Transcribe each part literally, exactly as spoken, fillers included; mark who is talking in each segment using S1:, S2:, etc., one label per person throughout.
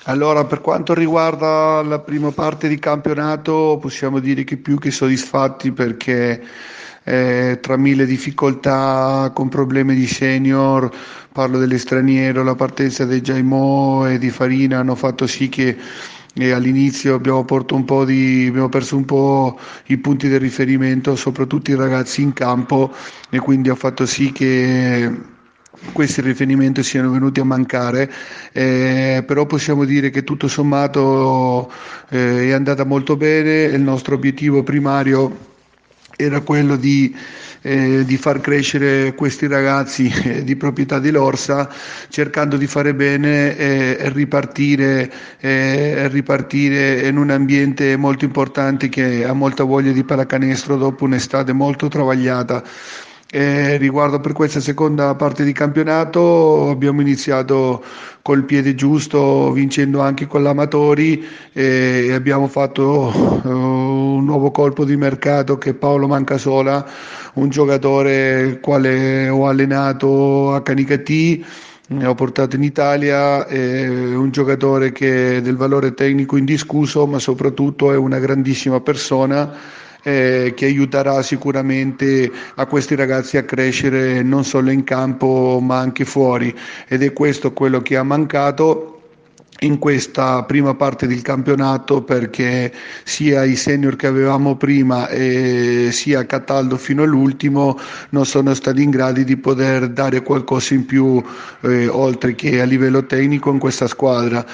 S1: Allora, per quanto riguarda la prima parte di campionato, possiamo dire che più che soddisfatti perché eh, tra mille difficoltà, con problemi di senior, parlo dell'estraniero, la partenza di Giaimò e di Farina hanno fatto sì che eh, all'inizio abbiamo, portato un po' di, abbiamo perso un po' i punti di riferimento, soprattutto i ragazzi in campo, e quindi ha fatto sì che questi riferimenti siano venuti a mancare, eh, però possiamo dire che tutto sommato eh, è andata molto bene. Il nostro obiettivo primario era quello di, eh, di far crescere questi ragazzi eh, di proprietà di Lorsa, cercando di fare bene eh, e ripartire, eh, ripartire in un ambiente molto importante che ha molta voglia di pallacanestro dopo un'estate molto travagliata. Eh, riguardo per questa seconda parte di campionato abbiamo iniziato col piede giusto, vincendo anche con l'Amatori, e abbiamo fatto eh, un nuovo colpo di mercato che è Paolo Mancasola, un giocatore quale ho allenato a Canicattì, ne ho portato in Italia, è un giocatore che ha del valore tecnico indiscusso, ma soprattutto è una grandissima persona, eh, che aiuterà sicuramente a questi ragazzi a crescere non solo in campo ma anche fuori, ed è questo quello che ha mancato in questa prima parte del campionato, perché sia i senior che avevamo prima e sia Cataldo fino all'ultimo non sono stati in grado di poter dare qualcosa in più, eh, oltre che a livello tecnico in questa squadra.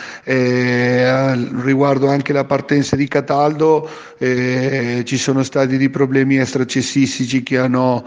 S1: Eh, riguardo anche la partenza di Cataldo, eh, ci sono stati dei problemi extracessistici che hanno,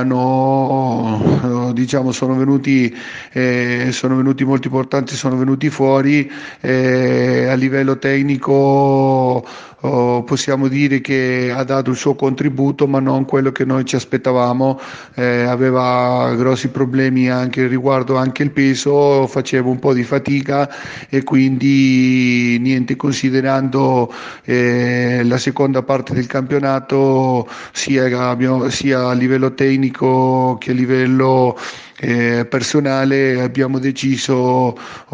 S1: hanno eh, diciamo, sono venuti, eh, sono venuti molto importanti, sono venuti fuori. Eh, a livello tecnico oh, possiamo dire che ha dato il suo contributo, ma non quello che noi ci aspettavamo. Eh, aveva grossi problemi anche riguardo anche il peso, faceva un po' di fatica, e quindi niente, considerando eh, la seconda parte del campionato, sia, abbiamo- sia a livello tecnico che a livello eh, personale, abbiamo deciso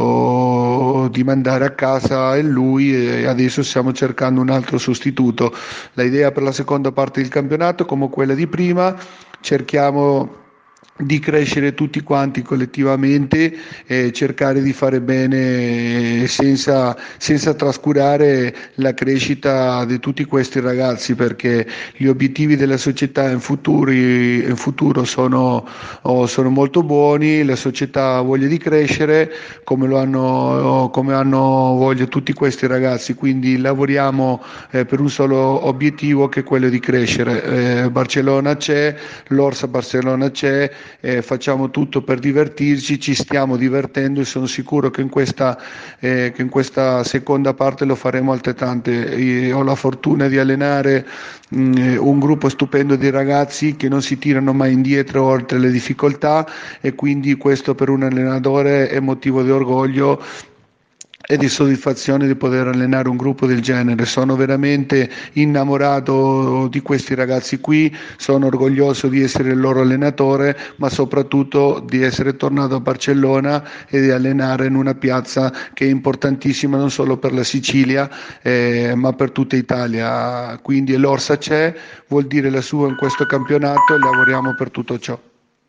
S1: oh, di mandare a casa e lui, e adesso stiamo cercando un altro sostituto. La idea per la seconda parte del campionato, come quella di prima, cerchiamo di crescere tutti quanti collettivamente e cercare di fare bene senza, senza trascurare la crescita di tutti questi ragazzi, perché gli obiettivi della società in, futuri, in futuro sono, oh, sono molto buoni. La società ha voglia di crescere come lo hanno, come hanno voglia tutti questi ragazzi, quindi lavoriamo eh, per un solo obiettivo, che è quello di crescere. Eh, Barcellona c'è, l'Orsa Barcellona c'è, eh, facciamo tutto per divertirci, ci stiamo divertendo e sono sicuro che in questa, eh, che in questa seconda parte lo faremo altrettante. Io ho la fortuna di allenare mh, un gruppo stupendo di ragazzi che non si tirano mai indietro oltre le difficoltà, e quindi questo per un allenatore è motivo di orgoglio e di soddisfazione di poter allenare un gruppo del genere. Sono veramente innamorato di questi ragazzi qui, sono orgoglioso di essere il loro allenatore, ma soprattutto di essere tornato a Barcellona e di allenare in una piazza che è importantissima non solo per la Sicilia, eh, ma per tutta Italia. Quindi l'Orsa c'è, vuol dire la sua in questo campionato, e lavoriamo per tutto ciò.